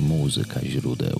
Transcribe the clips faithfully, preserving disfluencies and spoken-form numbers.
Muzyka źródeł.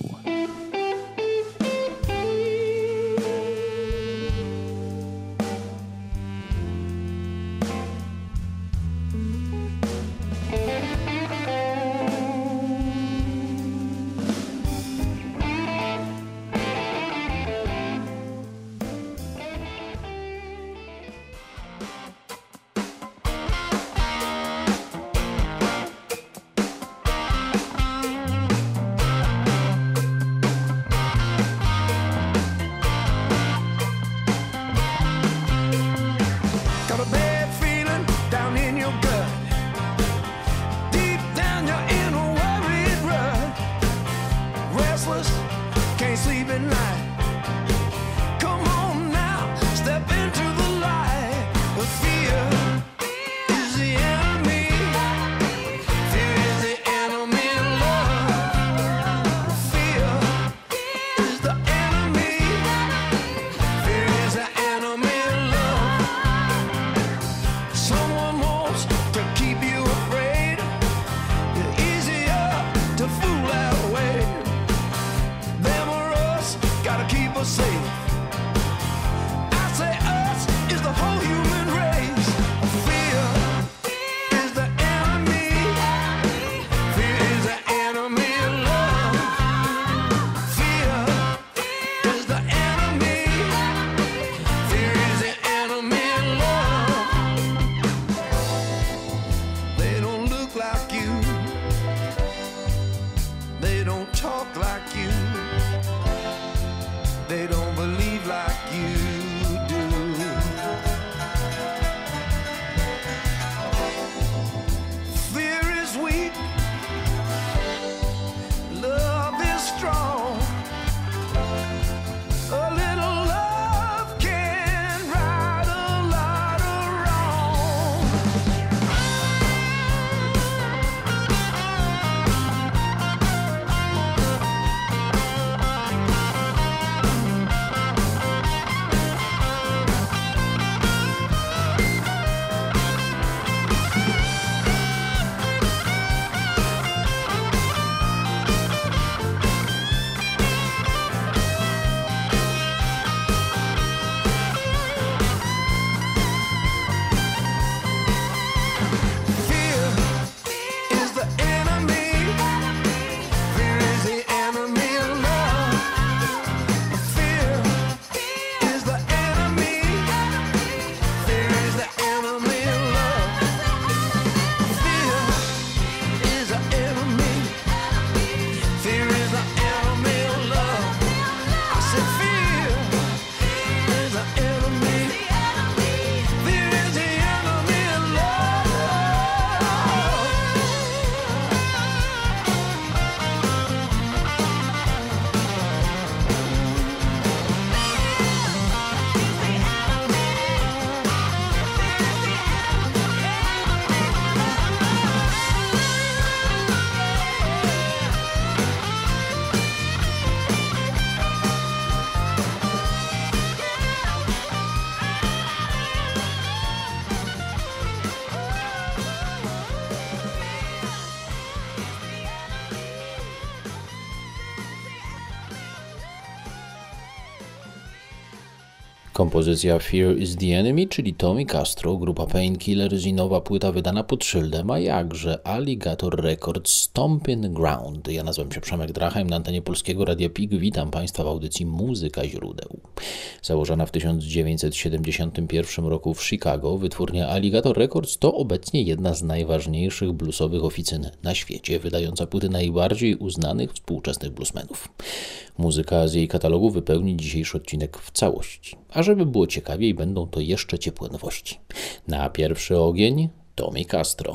Kompozycja Fear is the Enemy, czyli Tommy Castro, grupa Painkillers i nowa płyta wydana pod szyldem, a jakże Alligator Records Stompin' Ground. Ja nazywam się Przemek Drachem, na antenie Polskiego Radia P I G. Witam Państwa w audycji Muzyka źródeł. Założona w tysiąc dziewięćset siedemdziesiątym pierwszym roku w Chicago, wytwórnia Alligator Records to obecnie jedna z najważniejszych bluesowych oficyn na świecie, wydająca płyty najbardziej uznanych współczesnych bluesmenów. Muzyka z jej katalogu wypełni dzisiejszy odcinek w całości. A żeby było ciekawiej, będą to jeszcze ciepłe nowości. Na pierwszy ogień Tommy Castro.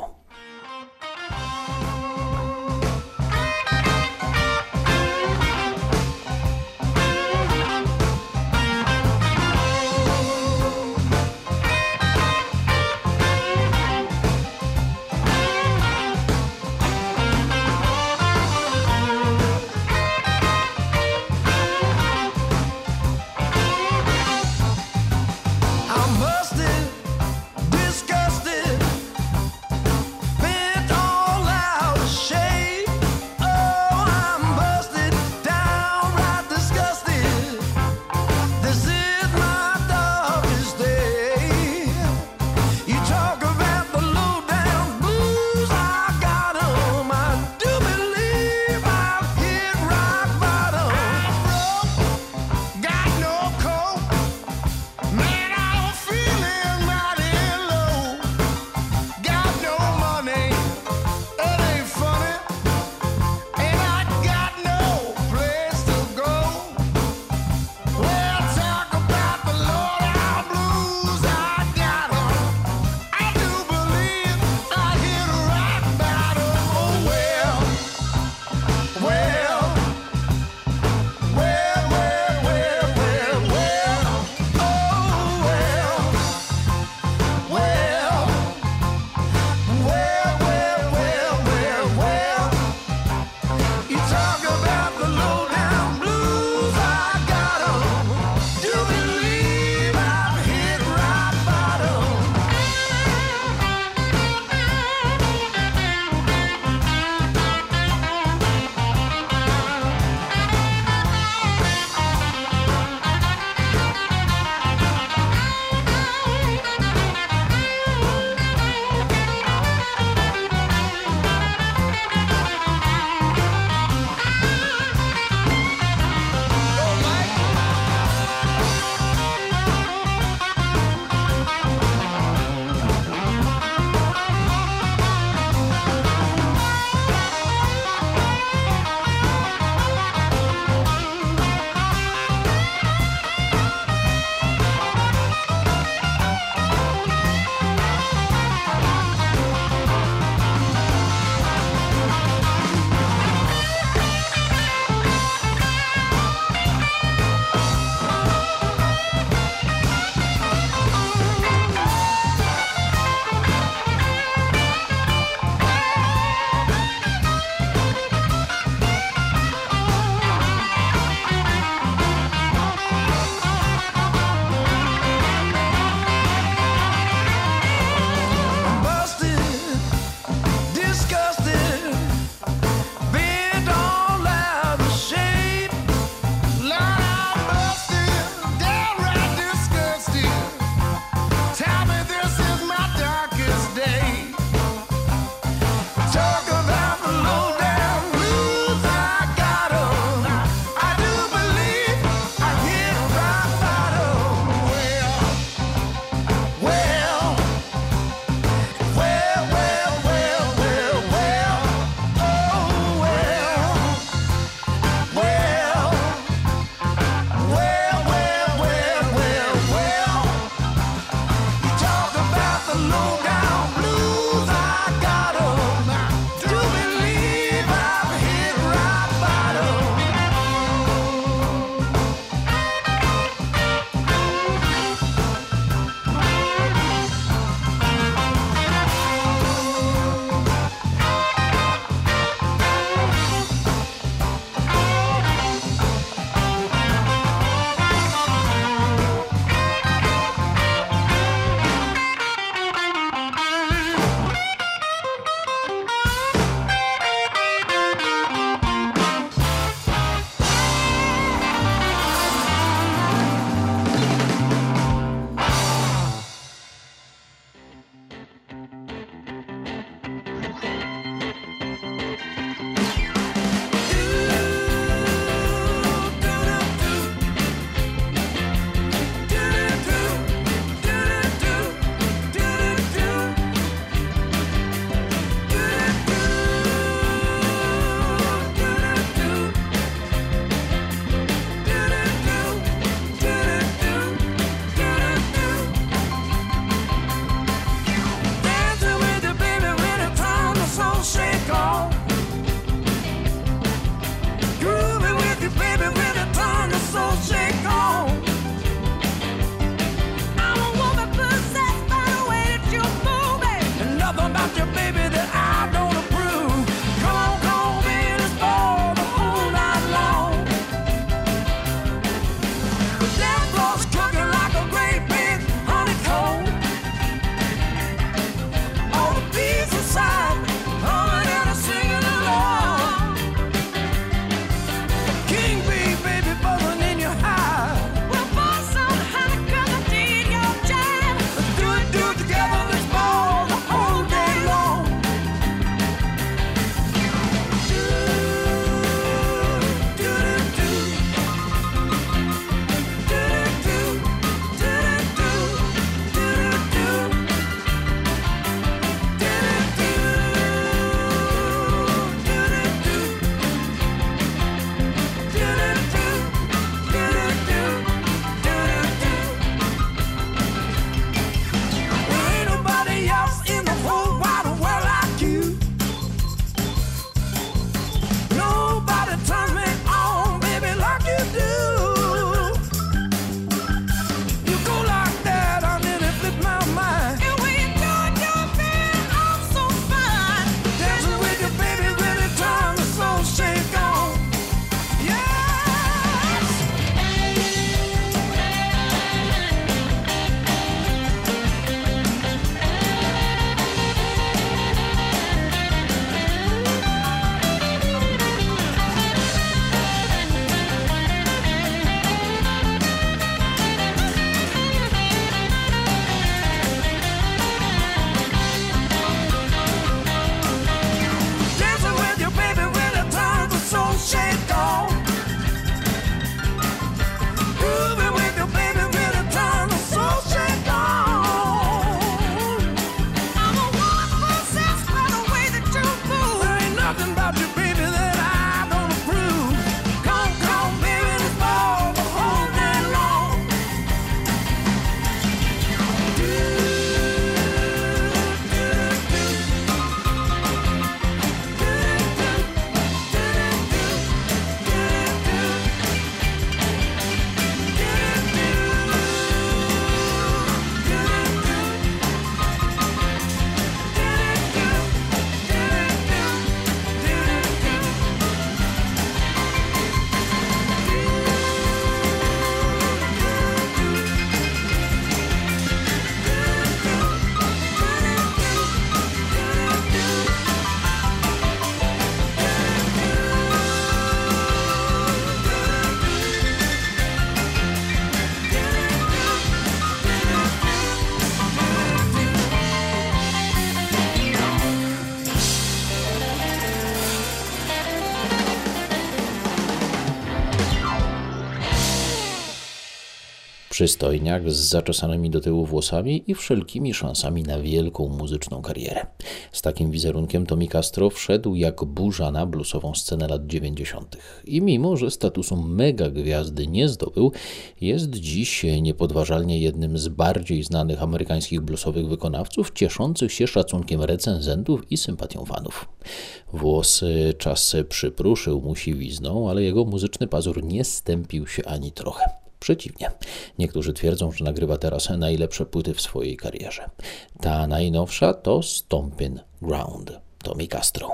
Przystojniak z zaczesanymi do tyłu włosami i wszelkimi szansami na wielką muzyczną karierę. Z takim wizerunkiem Tommy Castro wszedł jak burza na bluesową scenę lat dziewięćdziesiątych. I mimo, że statusu mega gwiazdy nie zdobył, jest dziś niepodważalnie jednym z bardziej znanych amerykańskich bluesowych wykonawców, cieszących się szacunkiem recenzentów i sympatią fanów. Włosy czas przypruszył mu siwizną, ale jego muzyczny pazur nie stępił się ani trochę. Przeciwnie, niektórzy twierdzą, że nagrywa teraz najlepsze płyty w swojej karierze. Ta najnowsza to Stompin' Ground, Tommy Castro.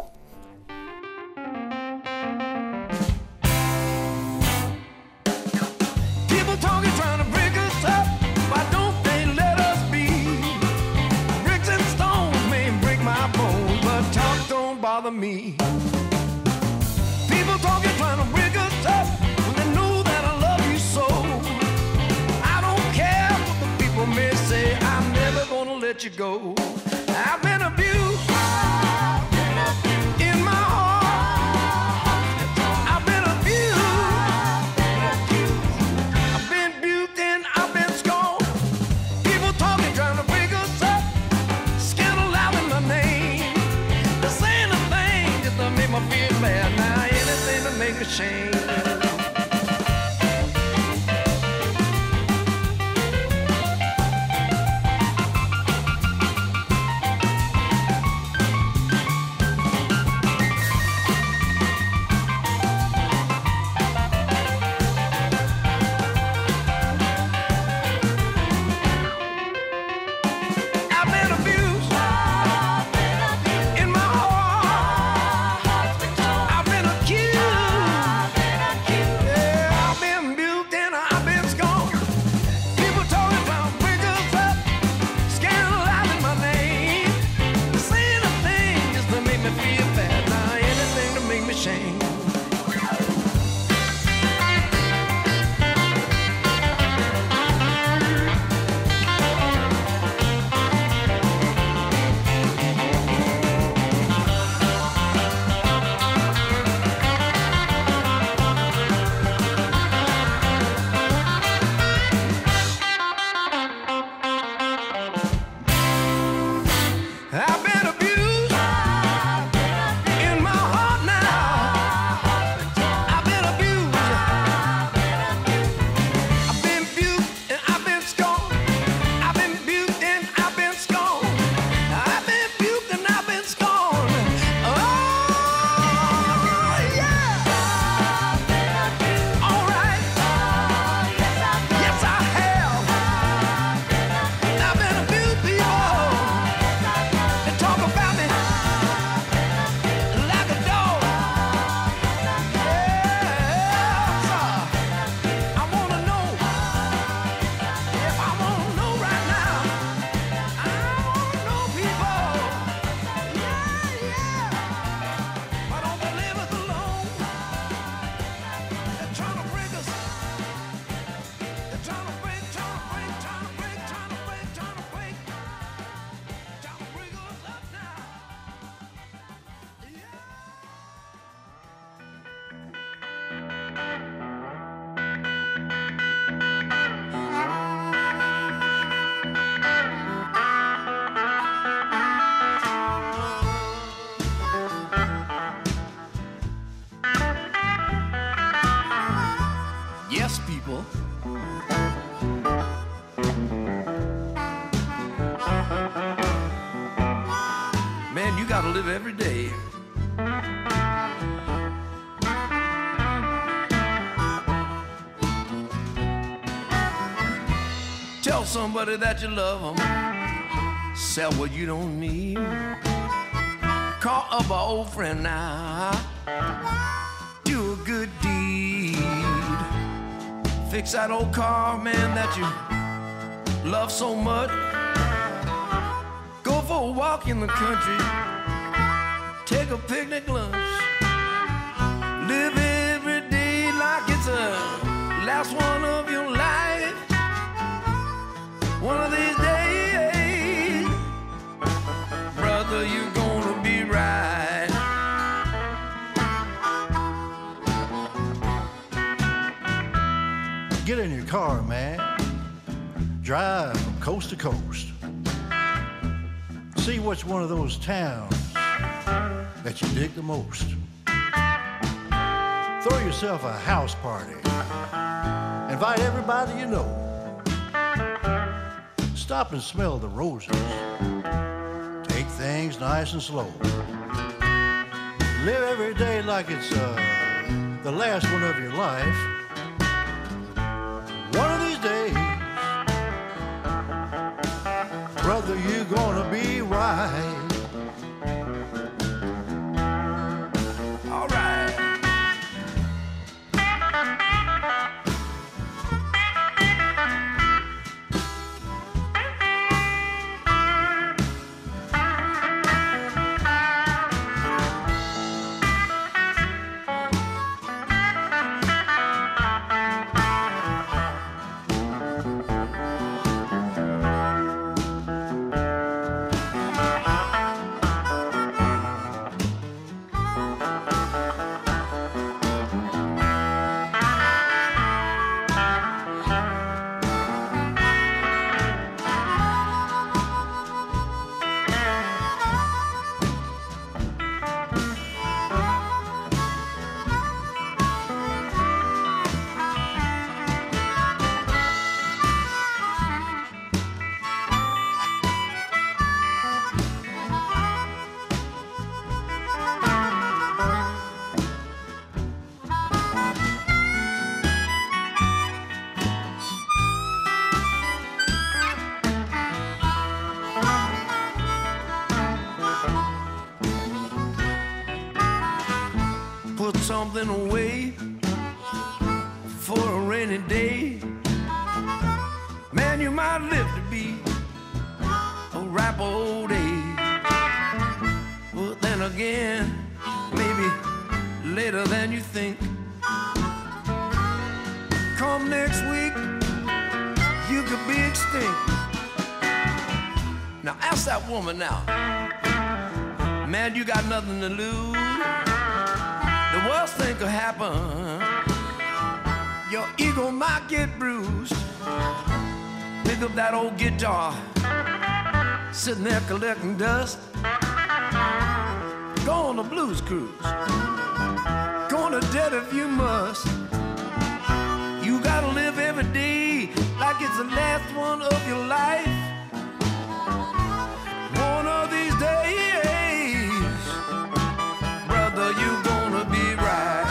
Me. People talking, trying to rig us up when they know that I love you so. I don't care what the people may say, I'm never gonna let you go. I've been abused, I've been abused. In my heart. I've been abused, I've been abused. I've been abused and I've been scorned. People talking, trying to rig us up, scandalizing my name. They're saying to make me feel bad, now anything to make me shame. People. Man, you gotta live every day. Tell somebody that you love them. Sell what you don't need. Call up an old friend now. Do a good deed. Fix that old car, man, that you love so much. Go for a walk in the country. Take a picnic lunch. Live every day like it's the last one of your life. One of these days, brother, you're gonna be right. Get in your car, man. drive from coast to coast. See what's one of those towns that you dig the most. Throw yourself a house party. Invite everybody you know. Stop and smell the roses. Take things nice and slow. Live every day like it's uh, the last one of your life. One of these days, brother, you're gonna be right. All right. Something away for a rainy day. Man, you might live to be a ripe old age. But then again, maybe later than you think. Come next week, you could be extinct. Now ask that woman now. Man, you got nothing to lose. The worst thing could happen. Your ego might get bruised. Pick up that old guitar, sitting there collecting dust. Go on a blues cruise. Go on a debt if you must. You gotta live every day like it's the last one of your life. One of these days, brother, you gonna be right.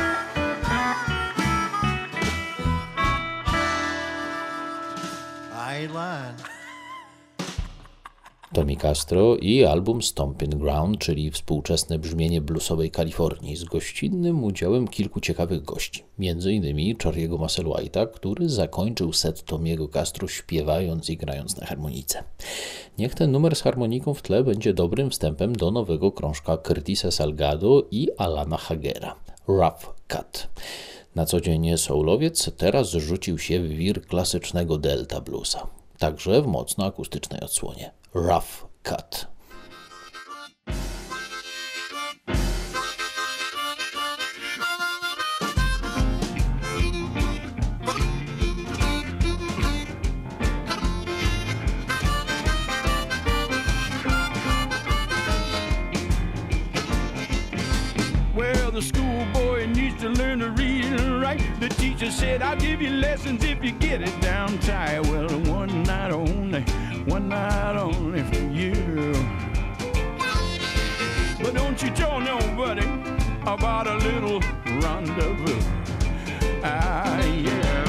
I ain't lying. Tommy Castro i album Stompin' Ground, czyli współczesne brzmienie bluesowej Kalifornii z gościnnym udziałem kilku ciekawych gości, między innymi Charlie'ego Musselwhite'a, który zakończył set Tommy'ego Castro śpiewając i grając na harmonice. Niech ten numer z harmoniką w tle będzie dobrym wstępem do nowego krążka Curtisa Salgado i Alana Hagera, Rough Cut. Na co dzień soulowiec teraz rzucił się w wir klasycznego Delta bluesa, także w mocno akustycznej odsłonie. Rough Cut. Well, the schoolboy needs to learn to read and write. The teacher said, I'll give you lessons if you get it down tight. Well, one night only, one night only for you. But don't you tell nobody about a little rendezvous. Ah, yeah.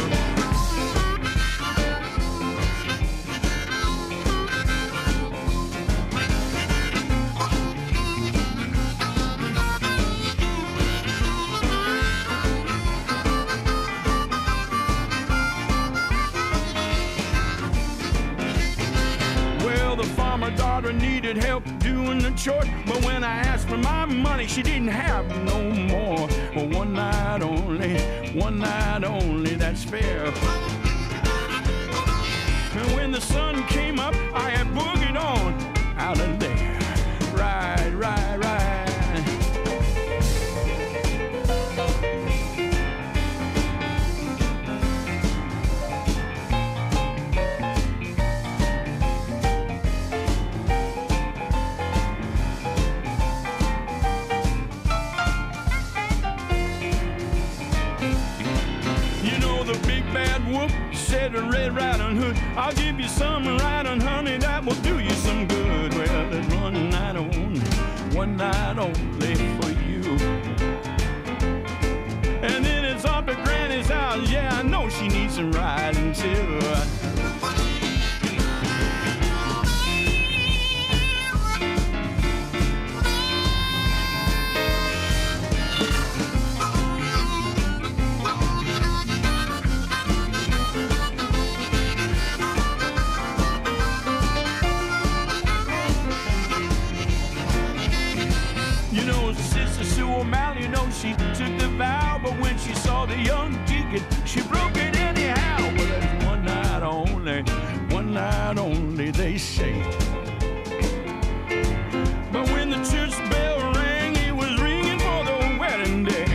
My daughter needed help doing the chores, but when I asked for my money, she didn't have no more. Well, one night only, one night only, that's fair. And when the sun came up, I had boogied on out of there. Right, right, right. little Red Riding Hood. I'll give you some riding, honey, that will do you some good. Well, there's one night only, one night only for you. And then it's off to Granny's house. Yeah, I know she needs some riding too. O'Malley, you know, she took the vow, but when she saw the young deacon, she broke it anyhow. Well, there's one night only, one night only, they say. But when the church bell rang, it was ringing for the wedding day.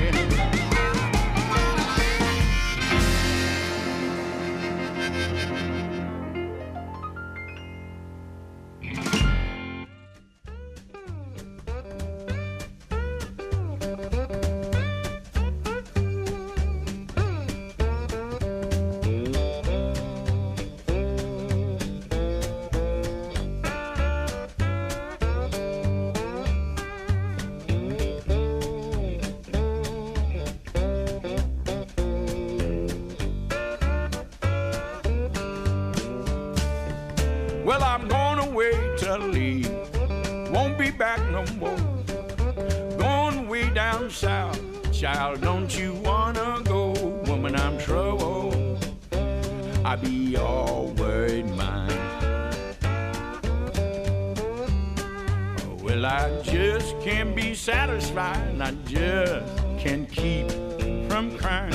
Well, I'm going away to leave, won't be back no more. Going way down south, child, don't you wanna go? Woman, I'm trouble, I be all worried mind. Well, I just can't be satisfied, and I just can't keep from crying.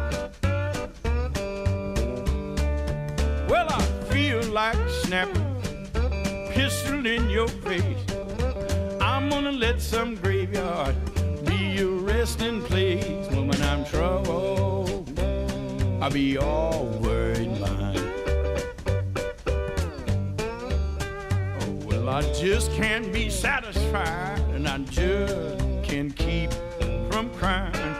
Well, I feel like snapping, pistol in your face. I'm gonna let some graveyard be your resting place. Woman, I'm troubled, I'll be all worried mind. Oh, well, I just can't be satisfied, and I just can't keep from crying.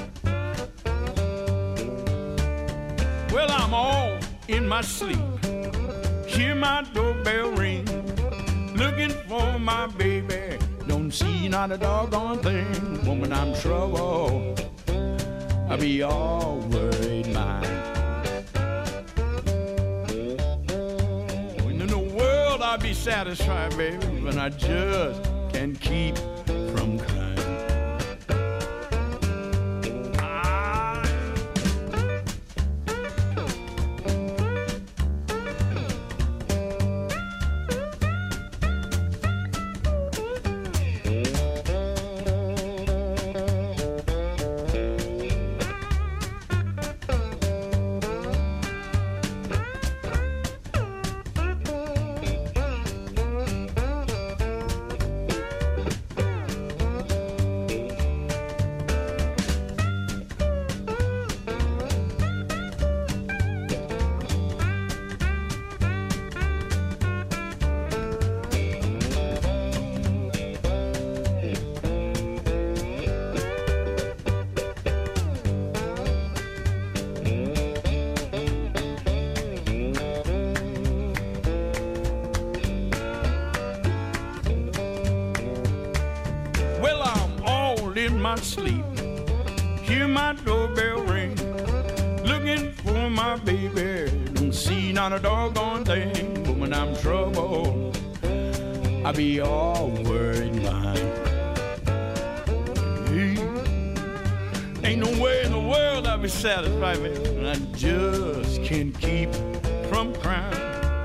Well, I'm all in my sleep, hear my doorbell ring, looking for my baby, don't see not a doggone thing. Woman, I'm troubled, I'll be all worried mind. When in the world I'll be satisfied, baby, when I just can't keep from crying. Sleep, hear my doorbell ring, looking for my baby, don't see not a doggone thing. Woman, I'm troubled, I be all worried mind. Ain't no way in the world I'll be satisfied, man, and I just can't keep from crying.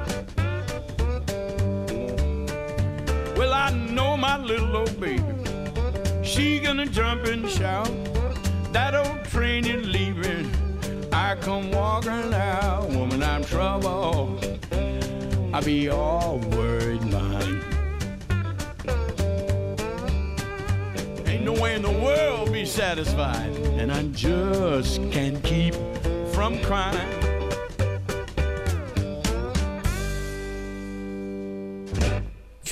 Well, I know my little old baby, she gonna jump and shout, that old train is leaving, I come walking out. Woman, I'm troubled, I be all worried mind. Ain't no way in the world be satisfied, and I just can't keep from crying.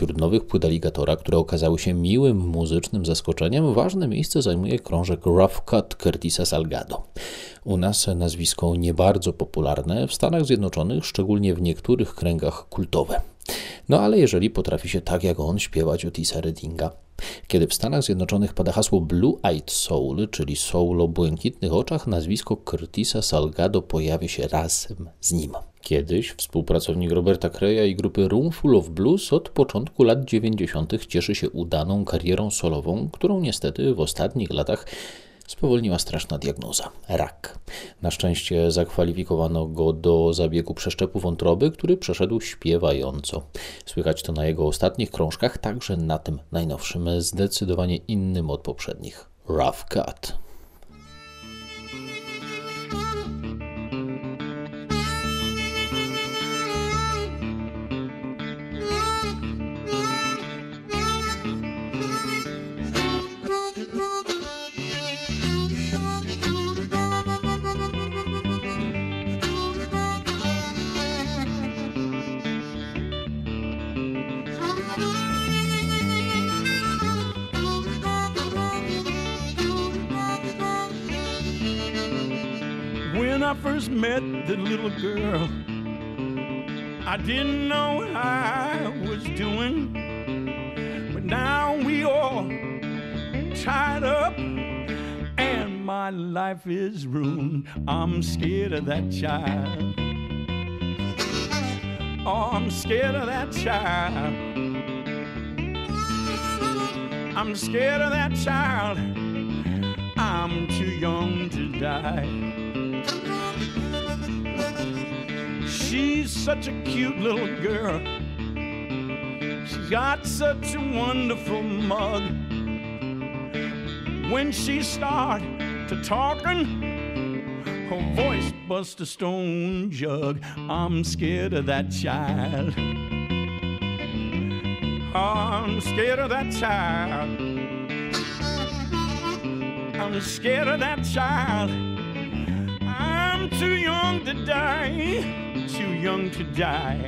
wśród nowych płyt Alligatora, które okazały się miłym muzycznym zaskoczeniem, ważne miejsce zajmuje krążek Rough Cut Curtisa Salgado. U nas nazwisko nie bardzo popularne, w Stanach Zjednoczonych, szczególnie w niektórych kręgach kultowe. No ale jeżeli potrafi się tak jak on śpiewać Otisa Reddinga. Kiedy w Stanach Zjednoczonych pada hasło Blue-Eyed Soul, czyli soul o błękitnych oczach, nazwisko Curtisa Salgado pojawia się razem z nim. Kiedyś współpracownik Roberta Creya i grupy Roomful of Blues od początku lat dziewięćdziesiątych cieszy się udaną karierą solową, którą niestety w ostatnich latach spowolniła straszna diagnoza – rak. Na szczęście zakwalifikowano go do zabiegu przeszczepu wątroby, który przeszedł śpiewająco. Słychać to na jego ostatnich krążkach, także na tym najnowszym, zdecydowanie innym od poprzednich – Rough Cut. When I first met the little girl, I didn't know what I was doing. But now we all tied up and my life is ruined. I'm scared of that child. Oh, I'm scared of that child. I'm scared of that child. I'm too young to die. She's such a cute little girl. She's got such a wonderful mug. When she start to talking, her voice busts a stone jug. I'm scared of that child. I'm scared of that child. I'm scared of that child. I'm too young to die, too young to die.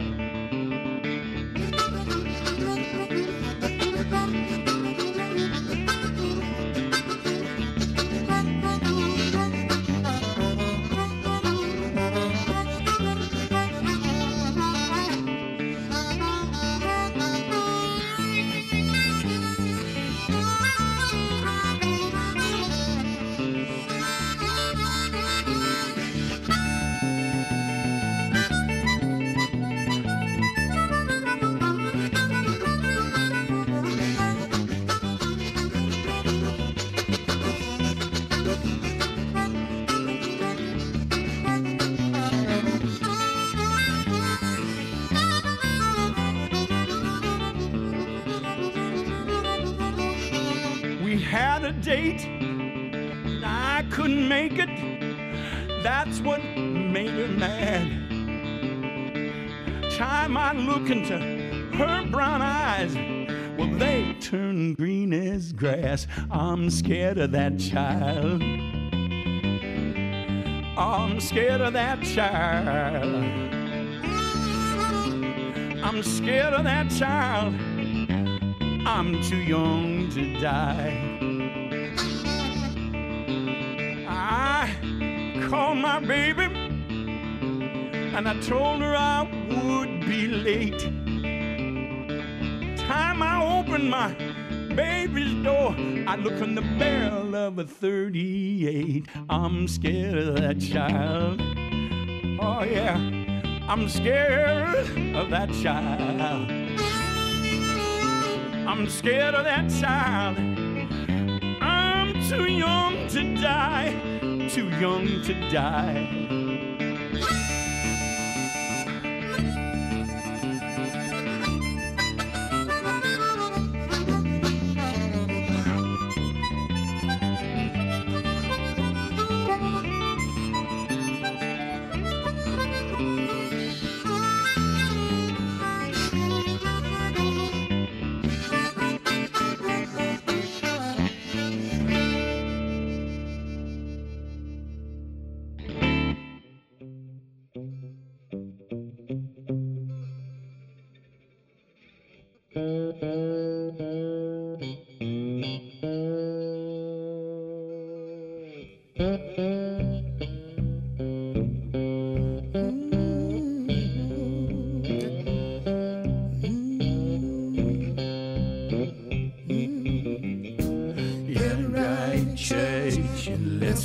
Had a date, and I couldn't make it. That's what made her mad. Time I look into her brown eyes, well, they turn green as grass. I'm scared of that child. I'm scared of that child. I'm scared of that child. I'm too young to die. I called my baby and I told her I would be late. Time I opened my baby's door, I look in the barrel of a thirty-eight. I'm scared of that child. Oh yeah, I'm scared of that child. I'm scared of that child. I'm too young to die, too young to die.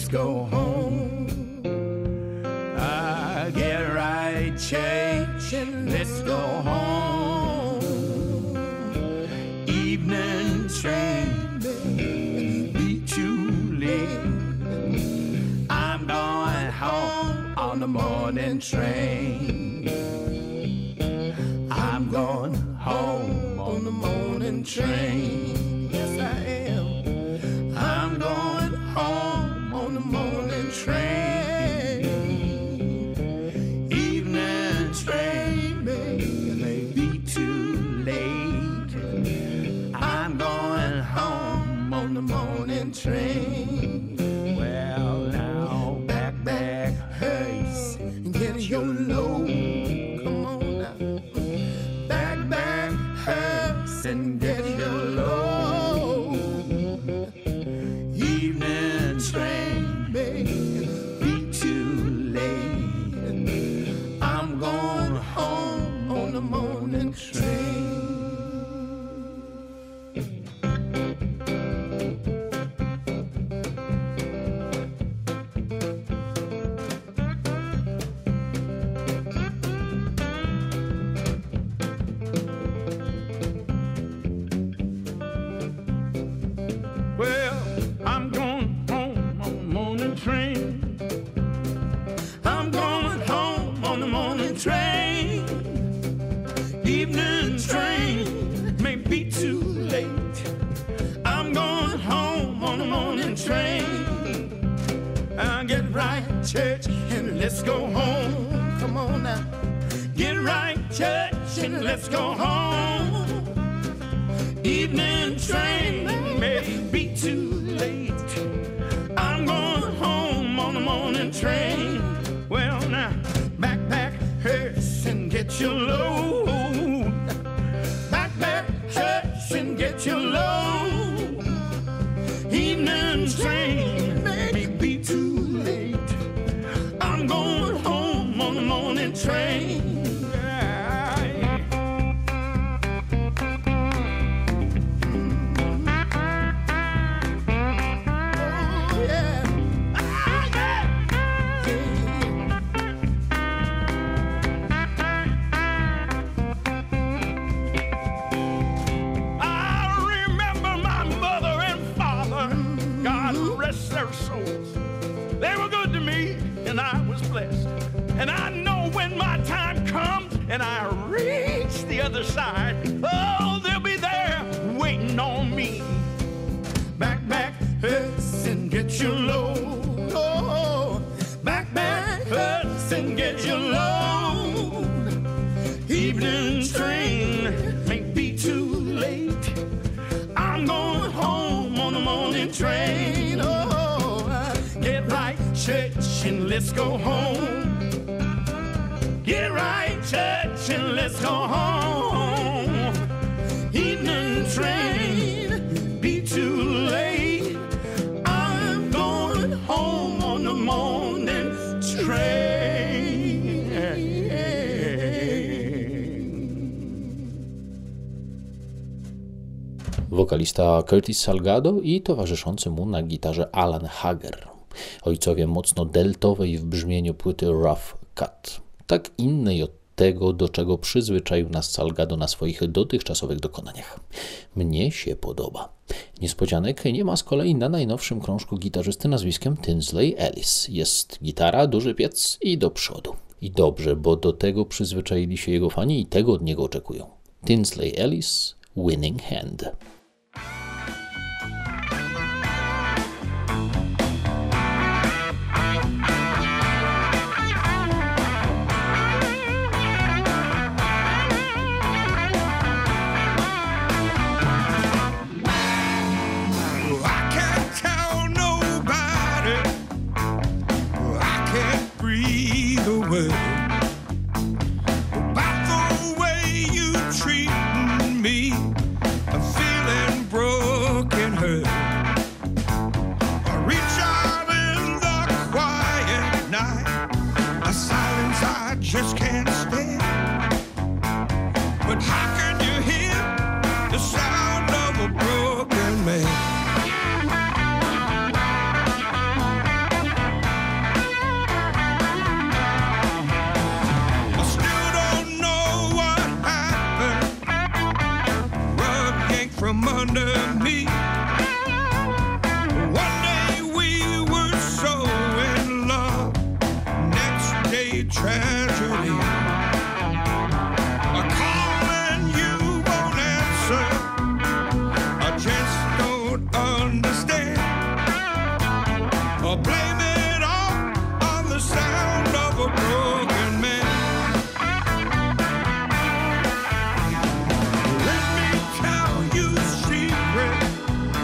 let's go home. Ah, get right, church, and let's go home. Evening train, be too late. I'm going home on the morning train. I'm going home on the morning train. Yes, I am. I'm going home on the morning train. Evening train may be too late. I'm going home on the morning train. Well, now back, back hurts and get your load. Come on now. Back, back hurts and get your load. Evening train may be too late. I'm going home on the morning train. Well, I'm going home on the morning train. I'm going home on the morning train. Evening train may be too late. I'm going home on the morning train. I'll get right, church, and let's go home. Come on now. Get right, church, and let's go home. Evening train may be too late. I'm going home on the morning train. Well, now, backpack hurts and get your load. Backpack hurts and get your load. Evening train may be too late. I'm going home on the morning train. And I know when my time comes and I reach the other side, oh, they'll be there waiting on me. Back, back, hurts and get your load. Oh, back, back, hurts and get your load. Evening train may be too late. I'm going home on the morning train. Oh, get right, church, and let's go home. Get right, church, and let's go home. Evening train, be too late. I'm going home on the morning train. Wokalista Curtis Salgado i towarzyszący mu na gitarze Alan Hager. Ojcowie mocno deltowej w brzmieniu płyty Rough Cut. Tak innej od tego, do czego przyzwyczaił nas Salgado na swoich dotychczasowych dokonaniach. Mnie się podoba. Niespodzianek nie ma z kolei na najnowszym krążku gitarzysty nazwiskiem Tinsley Ellis. Jest gitara, duży piec i do przodu. I dobrze, bo do tego przyzwyczaili się jego fani i tego od niego oczekują. Tinsley Ellis, Winning Hand. Just can't stand. But how can you hear the sound of a broken man? from under me. One day we were so in love, next day tragedy. I call and you won't answer, I just don't understand. I blame it all on the sound of a broken man. Let me tell you a secret,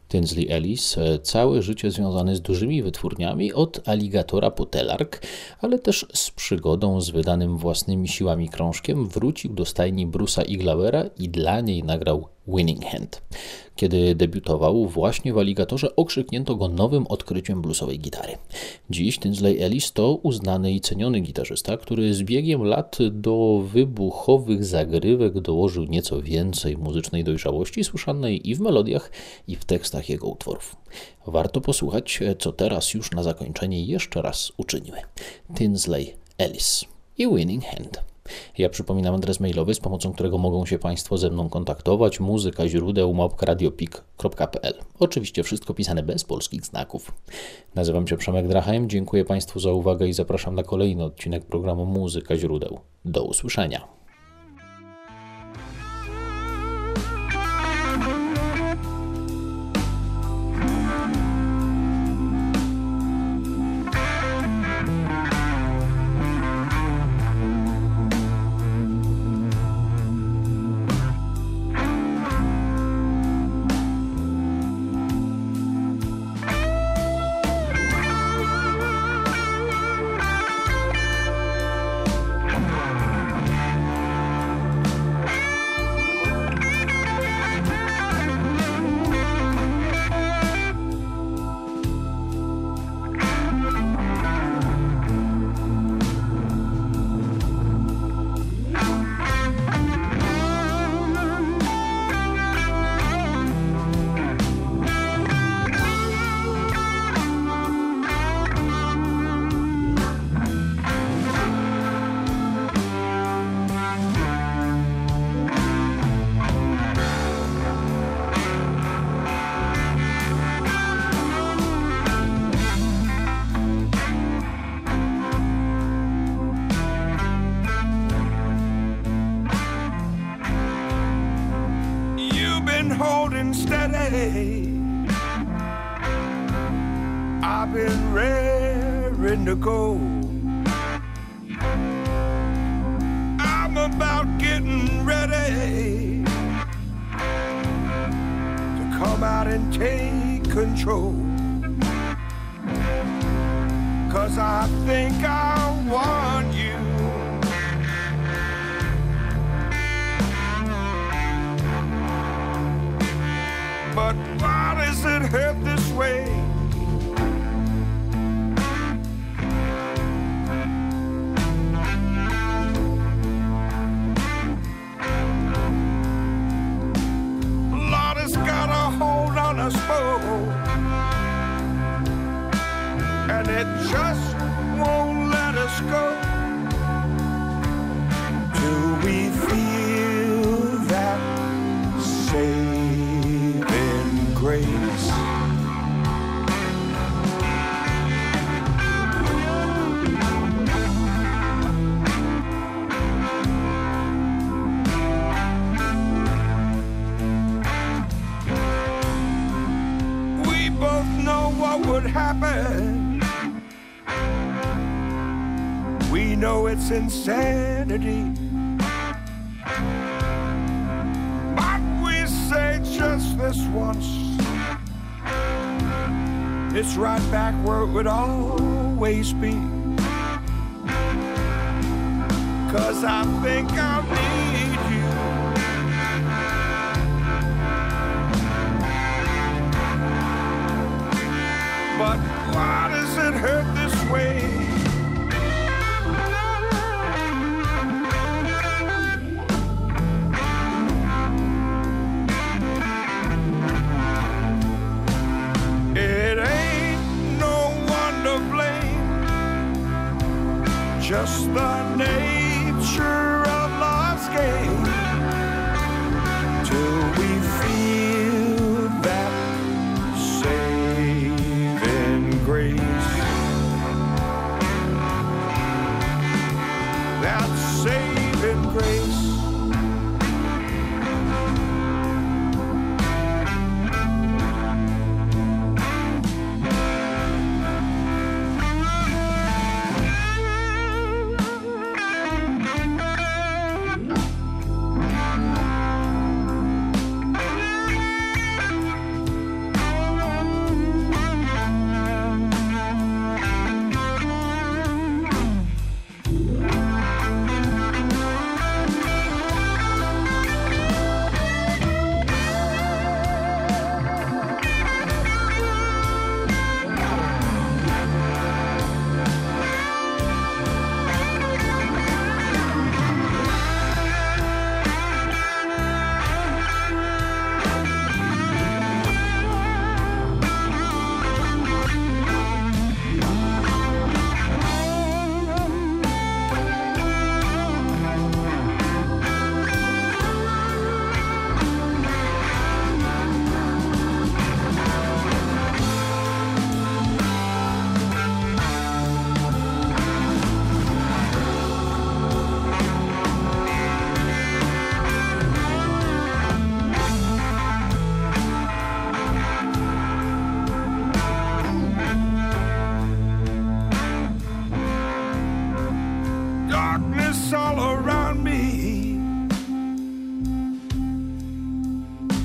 Tinsley Ellis, całe życie związany z dużymi wytwórniami, od Aligatora po Telark, ale też z przygodą z wydanym własnymi siłami krążkiem, wrócił do stajni Bruce'a Iglauera i dla niej nagrał Winning Hand. Kiedy debiutował właśnie w Aligatorze, okrzyknięto go nowym odkryciem bluesowej gitary. Dziś Tinsley Ellis to uznany i ceniony gitarzysta, który z biegiem lat do wybuchowych zagrywek dołożył nieco więcej muzycznej dojrzałości, słyszanej i w melodiach, i w tekstach jego utworów. Warto posłuchać, co teraz już na zakończenie jeszcze raz uczynimy. Tinsley Ellis i Winning Hand. Ja przypominam adres mailowy, z pomocą którego mogą się Państwo ze mną kontaktować: muzyka źródeł małpka radiopik kropka p l. Oczywiście wszystko pisane bez polskich znaków. Nazywam się Przemek Drachem, dziękuję Państwu za uwagę i zapraszam na kolejny odcinek programu Muzyka źródeł. Do usłyszenia. Holding steady, I've been raring to go. I'm about getting ready to come out and take control, 'cause I think I want you. But why does it hurt this way? Lord has got a hold on us both, and it just won't let us go till we feel that saving grace. We both know what would happen. We know it's insanity, but we say just this once, it's right back where it would always be. 'Cause I think I need you. But why does it hurt this way? Just the nature of love's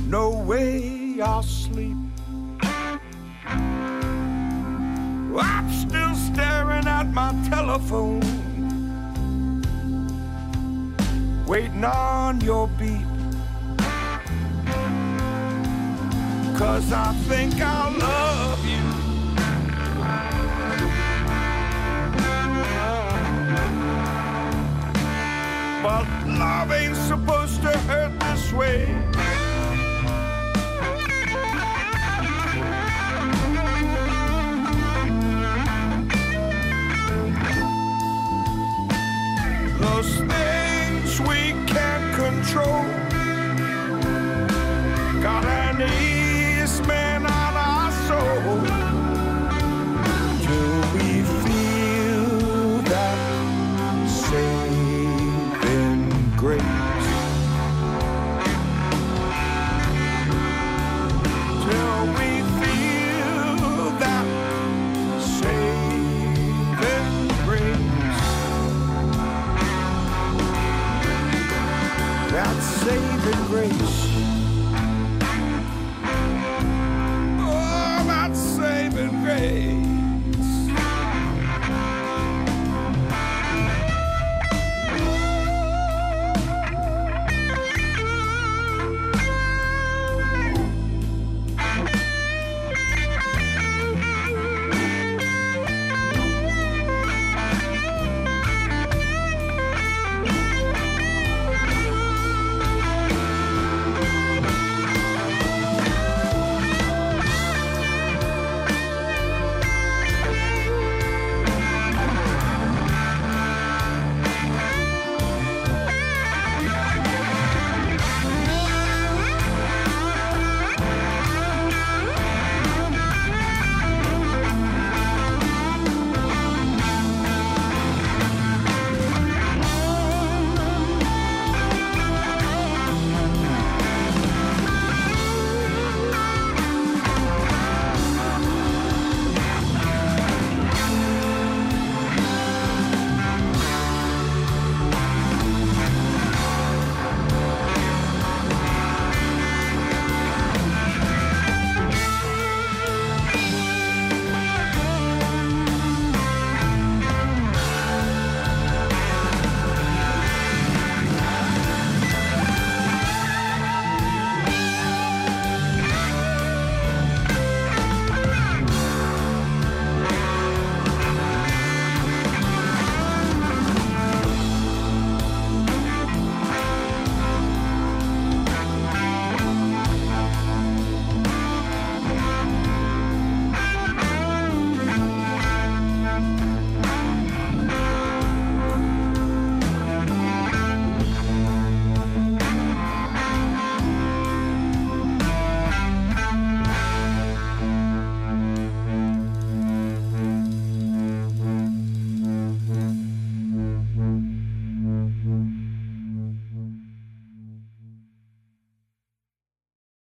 no way I'll sleep. I'm still staring at my telephone, waiting on your beat, 'cause I think I'll love you. But love ain't supposed to hurt